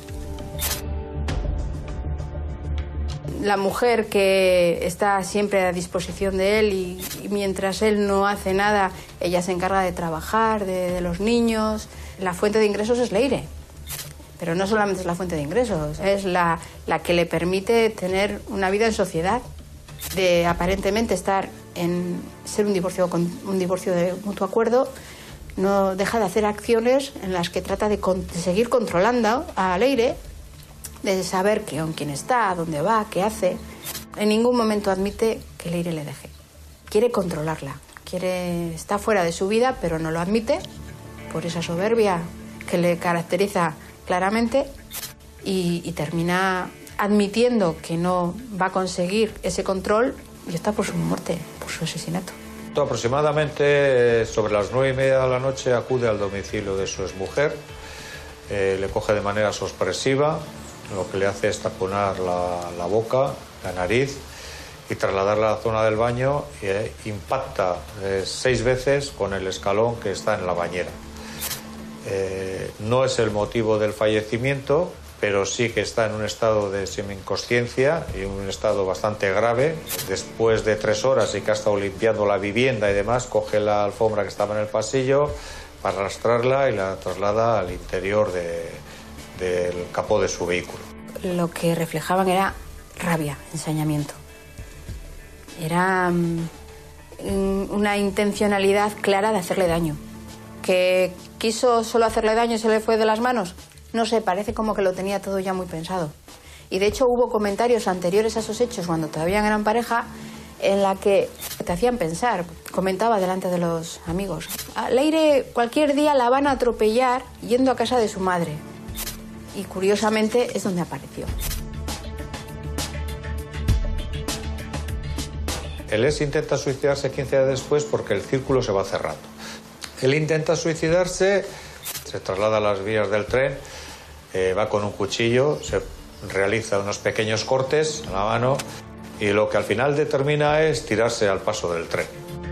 La mujer que está siempre a disposición de él y mientras él no hace nada, ella se encarga de trabajar, de los niños. La fuente de ingresos es Leire. Pero no solamente es la fuente de ingresos, es la que le permite tener una vida en sociedad, de aparentemente estar en ser un divorcio de mutuo acuerdo. No deja de hacer acciones en las que trata de seguir controlando a Leire, de saber con quién está, dónde va, qué hace. En ningún momento admite que Leire le deje. Quiere controlarla, está fuera de su vida, pero no lo admite por esa soberbia que le caracteriza claramente, y termina admitiendo que no va a conseguir ese control y está por su muerte, por su asesinato. Aproximadamente sobre las 9:30 de la noche acude al domicilio de su exmujer, le coge de manera sorpresiva, lo que le hace es taponar la boca, la nariz, y trasladarla a la zona del baño, impacta 6 veces con el escalón que está en la bañera. No es el motivo del fallecimiento, pero sí que está en un estado de semi-inconsciencia y un estado bastante grave. Después de 3 horas y que ha estado limpiando la vivienda y demás, coge la alfombra que estaba en el pasillo para arrastrarla y la traslada al interior del capó de su vehículo. Lo que reflejaban era rabia, ensañamiento. Era una intencionalidad clara de hacerle daño. ¿Que quiso solo hacerle daño y se le fue de las manos? No sé, parece como que lo tenía todo ya muy pensado. Y de hecho hubo comentarios anteriores a esos hechos, cuando todavía eran pareja, en la que te hacían pensar. Comentaba delante de los amigos: a Leire cualquier día la van a atropellar yendo a casa de su madre. Y curiosamente es donde apareció. El ex intenta suicidarse 15 días después porque el círculo se va cerrando. Él intenta suicidarse, se traslada a las vías del tren, va con un cuchillo, se realiza unos pequeños cortes en la mano y lo que al final determina es tirarse al paso del tren.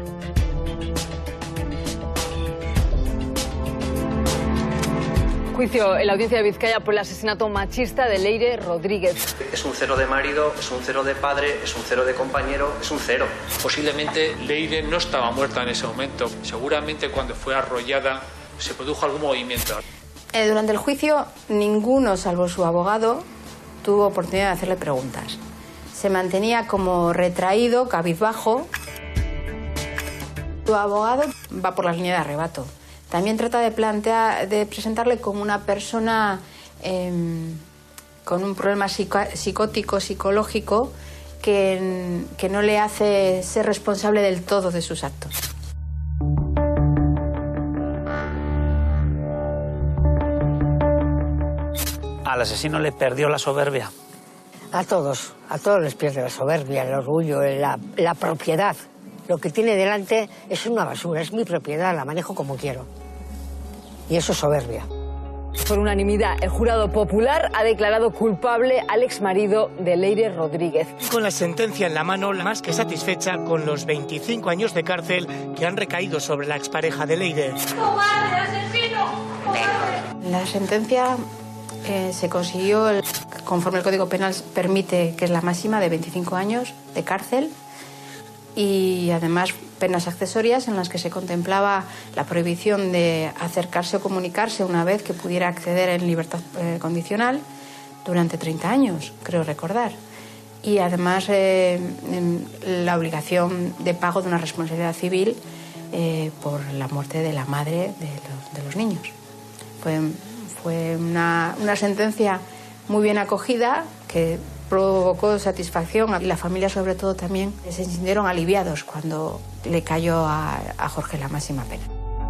Juicio en la audiencia de Vizcaya por el asesinato machista de Leire Rodríguez. Es un 0 de marido, es un 0 de padre, es un 0 de compañero, es un 0. Posiblemente Leire no estaba muerta en ese momento. Seguramente cuando fue arrollada se produjo algún movimiento. Durante el juicio, ninguno, salvo su abogado, tuvo oportunidad de hacerle preguntas. Se mantenía como retraído, cabizbajo. Su abogado va por la línea de arrebato. También trata de presentarle como una persona con un problema psicótico, psicológico, que no le hace ser responsable del todo de sus actos. ¿Al asesino le perdió la soberbia? A todos les pierde la soberbia, el orgullo, la propiedad. Lo que tiene delante es una basura, es mi propiedad, la manejo como quiero. Y eso es soberbia. Por unanimidad, el jurado popular ha declarado culpable al exmarido de Leire Rodríguez. Con la sentencia en la mano, más que satisfecha con los 25 años de cárcel que han recaído sobre la expareja de Leire. ¡Cobarde, asesino! ¡Cobarde! La sentencia se consiguió, conforme el Código Penal permite, que es la máxima de 25 años de cárcel, y además penas accesorias en las que se contemplaba la prohibición de acercarse o comunicarse una vez que pudiera acceder en libertad condicional durante 30 años, creo recordar. Y además la obligación de pago de una responsabilidad civil por la muerte de la madre de los niños. Fue una sentencia muy bien acogida, que provocó satisfacción, y la familia sobre todo también se sintieron aliviados cuando le cayó a Jorge la máxima pena.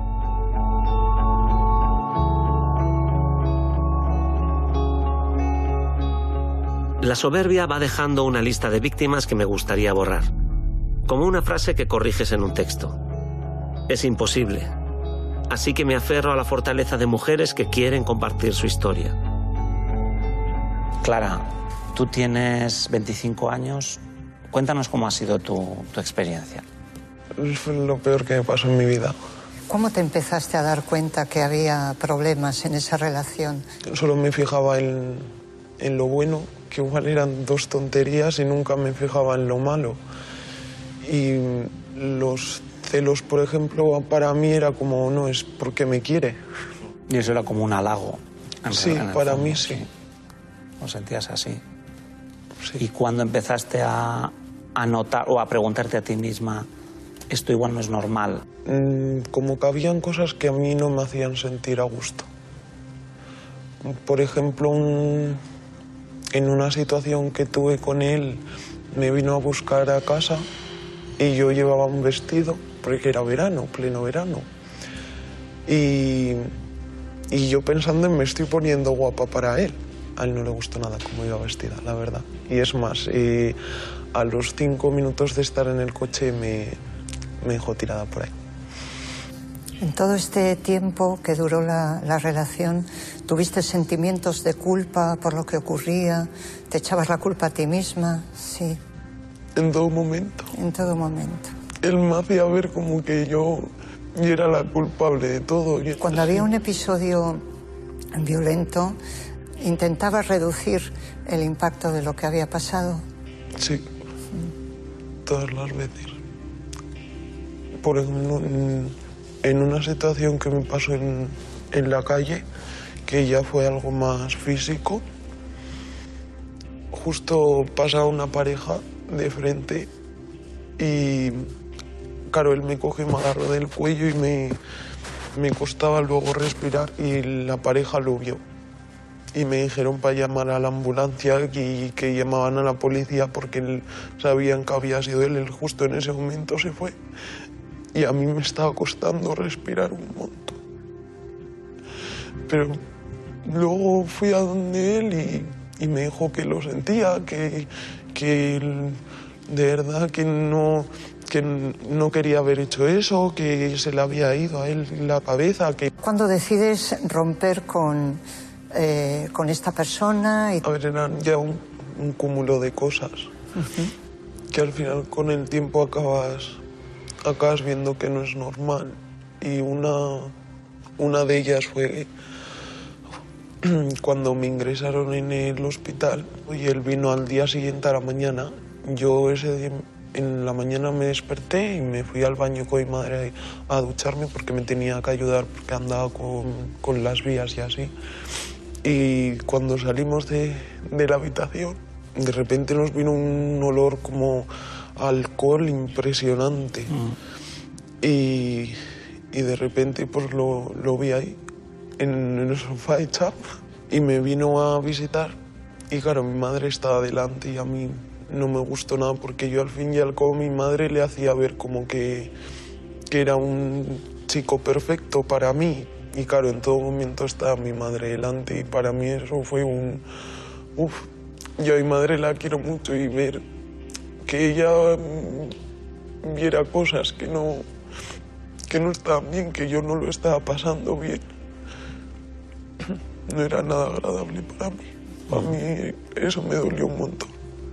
La soberbia va dejando una lista de víctimas que me gustaría borrar, como una frase que corriges en un texto. Es imposible, así que me aferro a la fortaleza de mujeres que quieren compartir su historia. Clara, tú tienes 25 años. Cuéntanos cómo ha sido tu experiencia. Fue lo peor que me pasó en mi vida. ¿Cómo te empezaste a dar cuenta que había problemas en esa relación? Solo me fijaba en lo bueno, que igual eran 2 tonterías, y nunca me fijaba en lo malo. Y los celos, por ejemplo, para mí era como, no, es porque me quiere. Y eso era como un halago. Sí, para mí sí. ¿Lo sentías así? Sí. ¿Y cuándo empezaste a notar o a preguntarte a ti misma, esto igual no es normal? Como que habían cosas que a mí no me hacían sentir a gusto. Por ejemplo, en una situación que tuve con él, me vino a buscar a casa y yo llevaba un vestido, porque era verano, pleno verano. Y yo pensando en me estoy poniendo guapa para él. A él no le gustó nada cómo iba vestida, la verdad. Y es más, a los 5 minutos de estar en el coche me dejó tirada por ahí. En todo este tiempo que duró la relación, ¿tuviste sentimientos de culpa por lo que ocurría? ¿Te echabas la culpa a ti misma? Sí. En todo momento. En todo momento. Él me hacía ver como que yo y era la culpable de todo. Cuando había un episodio violento, ¿intentaba reducir el impacto de lo que había pasado? Sí, todas las veces. Por ejemplo, en una situación que me pasó en la calle, que ya fue algo más físico, justo pasaba una pareja de frente y, claro, él me coge y me agarró del cuello y me costaba luego respirar y la pareja lo vio. Y me dijeron para llamar a la ambulancia y que llamaban a la policía porque sabían que había sido él. Él justo en ese momento se fue. Y a mí me estaba costando respirar un montón. Pero luego fui a donde él y me dijo que lo sentía, que él, de verdad que no quería haber hecho eso, que se le había ido a él la cabeza. ¿Cuándo decides romper con esta persona? A ver, eran ya un cúmulo de cosas que al final con el tiempo acabas viendo que no es normal. Y una de ellas fue cuando me ingresaron en el hospital y él vino al día siguiente a la mañana. Yo ese día en la mañana me desperté y me fui al baño con mi madre a ducharme porque me tenía que ayudar porque andaba con las vías y así. Y cuando salimos de la habitación, de repente nos vino un olor como alcohol impresionante. Y de repente pues lo vi ahí, en el sofá echado, y me vino a visitar. Y claro, mi madre estaba delante y a mí no me gustó nada porque yo al fin y al cabo mi madre le hacía ver como que era un chico perfecto para mí. Y claro, en todo momento estaba mi madre delante y para mí eso fue un... Yo a mi madre la quiero mucho y ver que ella viera cosas que no estaban bien, que yo no lo estaba pasando bien, no era nada agradable para mí. Para mí eso me dolió un montón.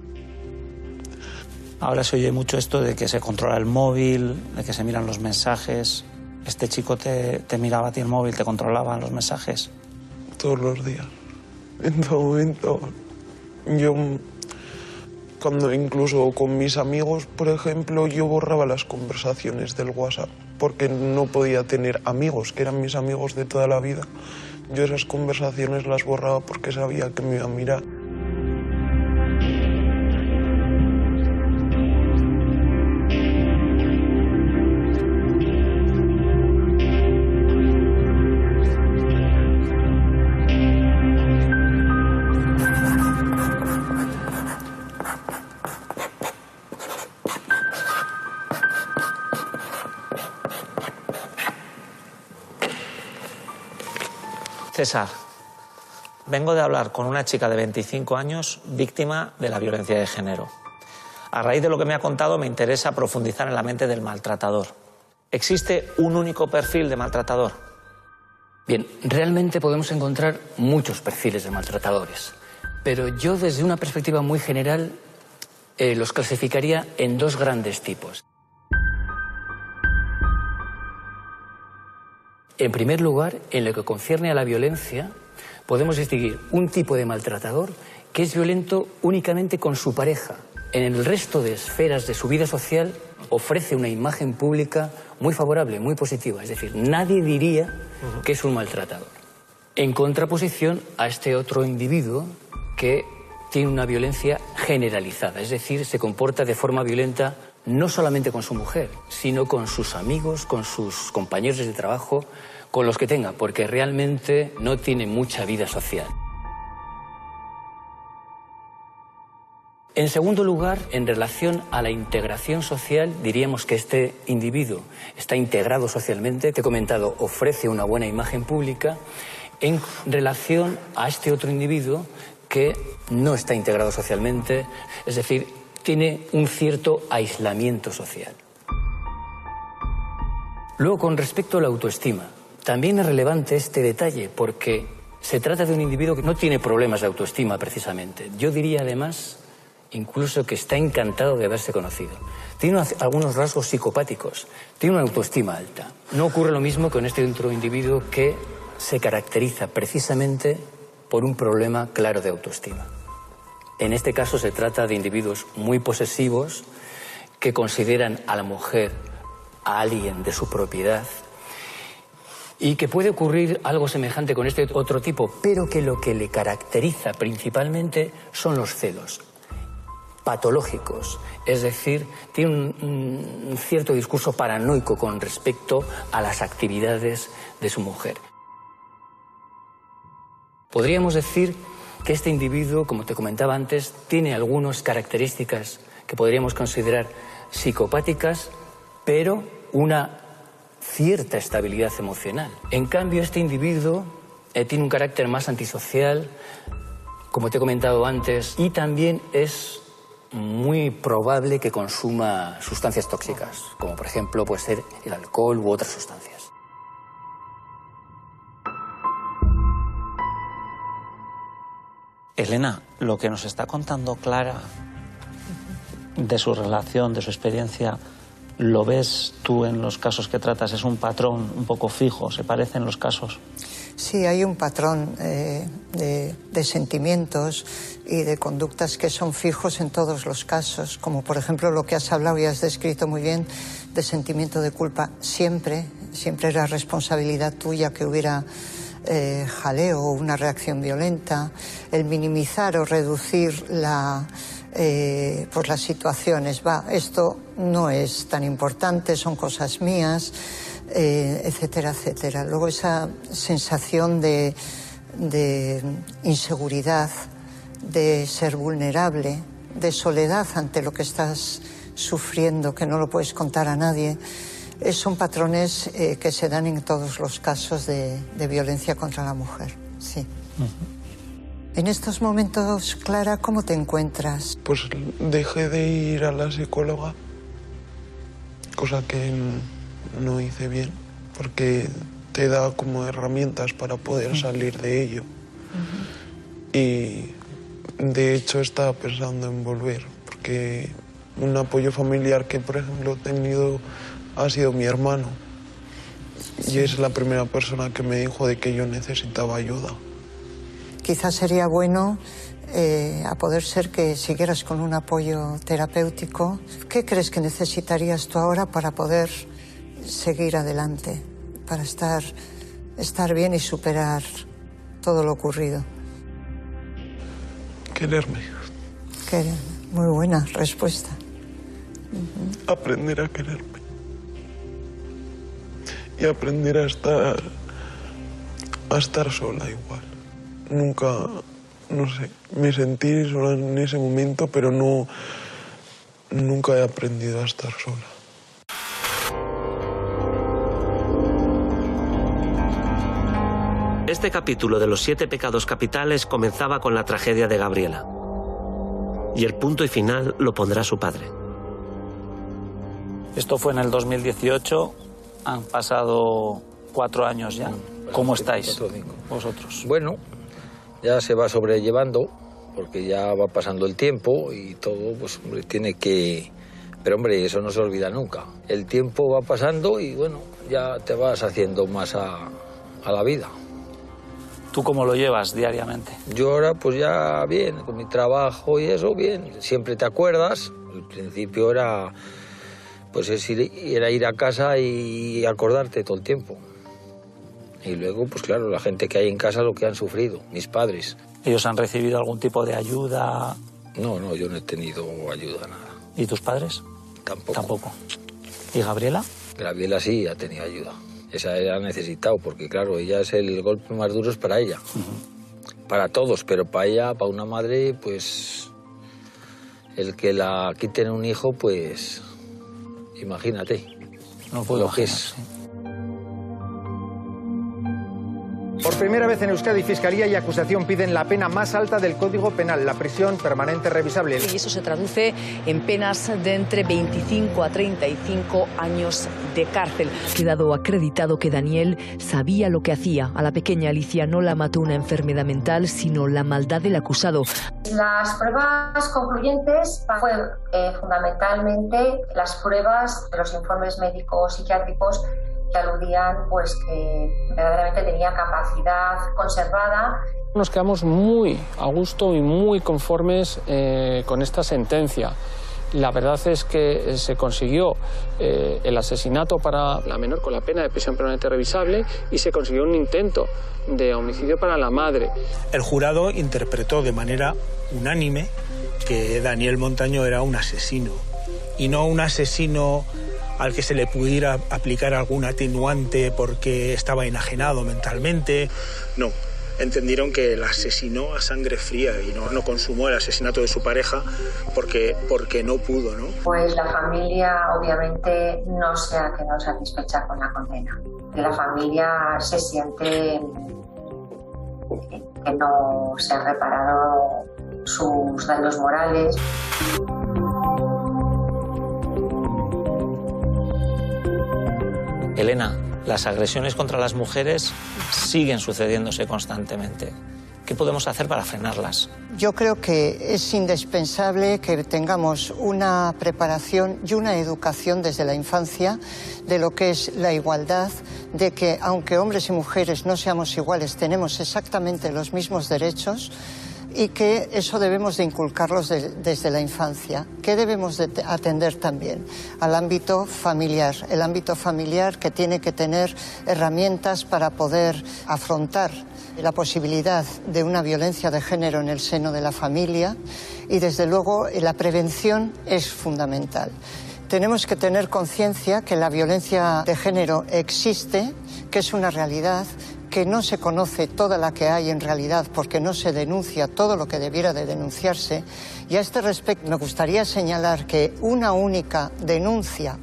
Ahora se oye mucho esto de que se controla el móvil, de que se miran los mensajes. ¿Este chico te miraba a ti el móvil, te controlaba los mensajes? Todos los días. En todo momento. Yo, cuando incluso con mis amigos, por ejemplo, yo borraba las conversaciones del WhatsApp porque no podía tener amigos, que eran mis amigos de toda la vida. Yo esas conversaciones las borraba porque sabía que me iba a mirar. César, vengo de hablar con una chica de 25 años víctima de la violencia de género. A raíz de lo que me ha contado me interesa profundizar en la mente del maltratador. ¿Existe un único perfil de maltratador? Bien, realmente podemos encontrar muchos perfiles de maltratadores, pero yo desde una perspectiva muy general los clasificaría en dos grandes tipos. En primer lugar, en lo que concierne a la violencia, podemos distinguir un tipo de maltratador que es violento únicamente con su pareja. En el resto de esferas de su vida social ofrece una imagen pública muy favorable, muy positiva. Es decir, nadie diría que es un maltratador. En contraposición a este otro individuo que tiene una violencia generalizada. Es decir, se comporta de forma violenta no solamente con su mujer, sino con sus amigos, con sus compañeros de trabajo, con los que tenga, porque realmente no tiene mucha vida social. En segundo lugar, en relación a la integración social, diríamos que este individuo está integrado socialmente. Te he comentado, ofrece una buena imagen pública en relación a este otro individuo que no está integrado socialmente, es decir, tiene un cierto aislamiento social. Luego, con respecto a la autoestima, también es relevante este detalle porque se trata de un individuo que no tiene problemas de autoestima precisamente. Yo diría además incluso que está encantado de haberse conocido. Tiene algunos rasgos psicopáticos, tiene una autoestima alta. No ocurre lo mismo con este otro individuo que se caracteriza precisamente por un problema claro de autoestima. En este caso se trata de individuos muy posesivos que consideran a la mujer a alguien de su propiedad y que puede ocurrir algo semejante con este otro tipo, pero que lo que le caracteriza principalmente son los celos patológicos, es decir, tiene un cierto discurso paranoico con respecto a las actividades de su mujer. Podríamos decir que este individuo, como te comentaba antes, tiene algunas características que podríamos considerar psicopáticas, pero una cierta estabilidad emocional. En cambio, este individuo tiene un carácter más antisocial, como te he comentado antes, y también es muy probable que consuma sustancias tóxicas, como por ejemplo puede ser el alcohol u otras sustancias. Elena, lo que nos está contando Clara de su relación, de su experiencia, ¿lo ves tú en los casos que tratas? ¿Es un patrón un poco fijo? ¿Se parecen los casos? Sí, hay un patrón de sentimientos y de conductas que son fijos en todos los casos, como por ejemplo lo que has hablado y has descrito muy bien de sentimiento de culpa. Siempre era responsabilidad tuya que hubiera jaleo o una reacción violenta, el minimizar o reducir las situaciones. Esto no es tan importante, son cosas mías, etcétera, etcétera. Luego esa sensación de inseguridad, de ser vulnerable, de soledad ante lo que estás sufriendo, que no lo puedes contar a nadie. Son patrones que se dan en todos los casos de violencia contra la mujer, sí. En estos momentos, Clara, ¿cómo te encuentras? Pues dejé de ir a la psicóloga, cosa que no hice bien, porque te da como herramientas para poder salir de ello. Y de hecho estaba pensando en volver, porque un apoyo familiar que, por ejemplo, he tenido ha sido mi hermano. Y es la primera persona que me dijo de que yo necesitaba ayuda. Quizás sería bueno, a poder ser, que siguieras con un apoyo terapéutico. ¿Qué crees que necesitarías tú ahora para poder seguir adelante, para estar bien y superar todo lo ocurrido? Quererme. Quererme. Muy buena respuesta. Aprender a quererme. Y aprender a estar sola igual. Nunca, no sé, me sentí sola en ese momento, pero nunca he aprendido a estar sola. Este capítulo de los 7 pecados capitales comenzaba con la tragedia de Gabriela. Y el punto y final lo pondrá su padre. Esto fue en el 2018, han pasado 4 años ya. ¿Cómo estáis 4 o 5 vosotros? Bueno, ya se va sobrellevando, porque ya va pasando el tiempo y todo, pues hombre, tiene que... Pero hombre, eso no se olvida nunca. El tiempo va pasando y bueno, ya te vas haciendo más a la vida. ¿Tú cómo lo llevas diariamente? Yo ahora pues ya bien, con mi trabajo y eso bien. Siempre te acuerdas. Al principio era ir a casa y acordarte todo el tiempo. Y luego, pues claro, la gente que hay en casa, lo que han sufrido, mis padres. ¿Ellos han recibido algún tipo de ayuda? No, yo no he tenido ayuda, nada. ¿Y tus padres? Tampoco. ¿Y Gabriela? Gabriela sí ha tenido ayuda. Esa ha necesitado, porque claro, ella es el golpe más duro es para ella. Para todos, pero para ella, para una madre, pues... El que la quiten un hijo, pues... Imagínate. No puedo lo que es. Por primera vez en Euskadi, Fiscalía y acusación piden la pena más alta del Código Penal, la prisión permanente revisable. Y eso se traduce en penas de entre 25 a 35 años de cárcel. Ha quedado acreditado que Daniel sabía lo que hacía. A la pequeña Alicia no la mató una enfermedad mental, sino la maldad del acusado. Las pruebas concluyentes fueron fundamentalmente las pruebas de los informes médicos psiquiátricos que aludían pues que verdaderamente tenía capacidad conservada. Nos quedamos muy a gusto y muy conformes con esta sentencia. La verdad es que se consiguió el asesinato para la menor con la pena de prisión permanente revisable y se consiguió un intento de homicidio para la madre. El jurado interpretó de manera unánime que Daniel Montaño era un asesino y no un asesino al que se le pudiera aplicar algún atenuante porque estaba enajenado mentalmente. No, entendieron que el asesinó a sangre fría y no consumó el asesinato de su pareja porque no pudo, ¿no? Pues la familia obviamente no se ha quedado satisfecha con la condena. La familia se siente que no se han reparado sus daños morales. Elena, las agresiones contra las mujeres siguen sucediéndose constantemente. ¿Qué podemos hacer para frenarlas? Yo creo que es indispensable que tengamos una preparación y una educación desde la infancia de lo que es la igualdad, de que aunque hombres y mujeres no seamos iguales, tenemos exactamente los mismos derechos y que eso debemos de inculcarlos desde la infancia. ¿Qué debemos de atender también? Al ámbito familiar. El ámbito familiar que tiene que tener herramientas para poder afrontar la posibilidad de una violencia de género en el seno de la familia y desde luego la prevención es fundamental. Tenemos que tener conciencia que la violencia de género existe, que es una realidad, que no se conoce toda la que hay en realidad porque no se denuncia todo lo que debiera de denunciarse. Y a este respecto me gustaría señalar que una única denuncia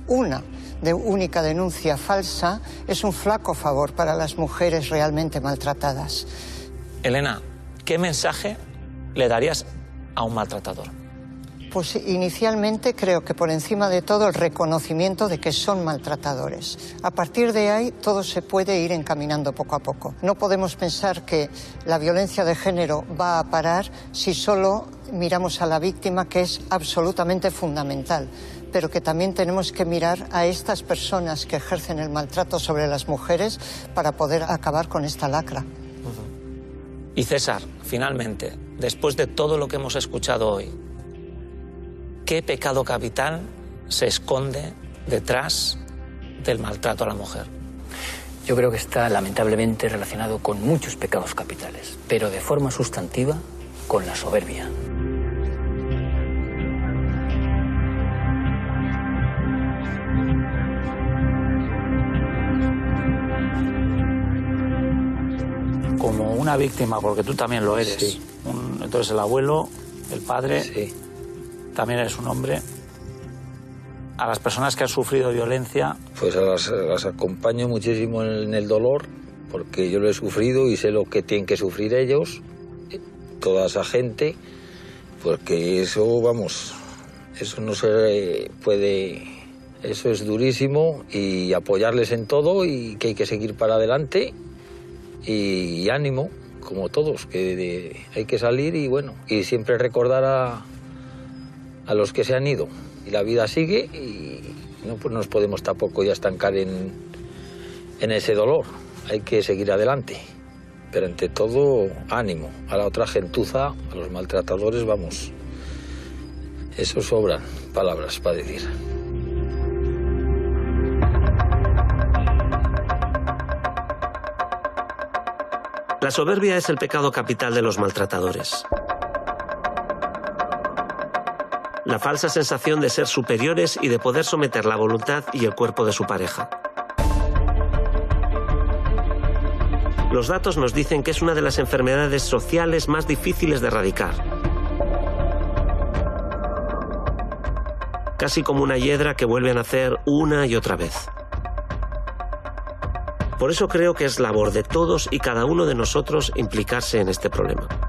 falsa es un flaco favor para las mujeres realmente maltratadas. Elena, ¿qué mensaje le darías a un maltratador? Pues inicialmente creo que por encima de todo el reconocimiento de que son maltratadores. A partir de ahí todo se puede ir encaminando poco a poco. No podemos pensar que la violencia de género va a parar si solo miramos a la víctima, que es absolutamente fundamental, pero que también tenemos que mirar a estas personas que ejercen el maltrato sobre las mujeres para poder acabar con esta lacra. Y César, finalmente, después de todo lo que hemos escuchado hoy, ¿qué pecado capital se esconde detrás del maltrato a la mujer? Yo creo que está lamentablemente relacionado con muchos pecados capitales, pero de forma sustantiva con la soberbia. Como una víctima, porque tú también lo eres. Sí. Entonces el abuelo, el padre... Sí. También eres un hombre. A las personas que han sufrido violencia... Pues las acompaño muchísimo en el dolor, porque yo lo he sufrido y sé lo que tienen que sufrir ellos, toda esa gente, porque eso, vamos, eso no se puede... Eso es durísimo y apoyarles en todo y que hay que seguir para adelante y ánimo, como todos, que hay que salir y bueno, y siempre recordar a los que se han ido. Y la vida sigue y no pues nos podemos tampoco ya estancar en ese dolor. Hay que seguir adelante. Pero ante todo, ánimo. A la otra gentuza, a los maltratadores, vamos. Eso sobran palabras para decir. La soberbia es el pecado capital de los maltratadores. La falsa sensación de ser superiores y de poder someter la voluntad y el cuerpo de su pareja. Los datos nos dicen que es una de las enfermedades sociales más difíciles de erradicar. Casi como una hiedra que vuelve a nacer una y otra vez. Por eso creo que es labor de todos y cada uno de nosotros implicarse en este problema.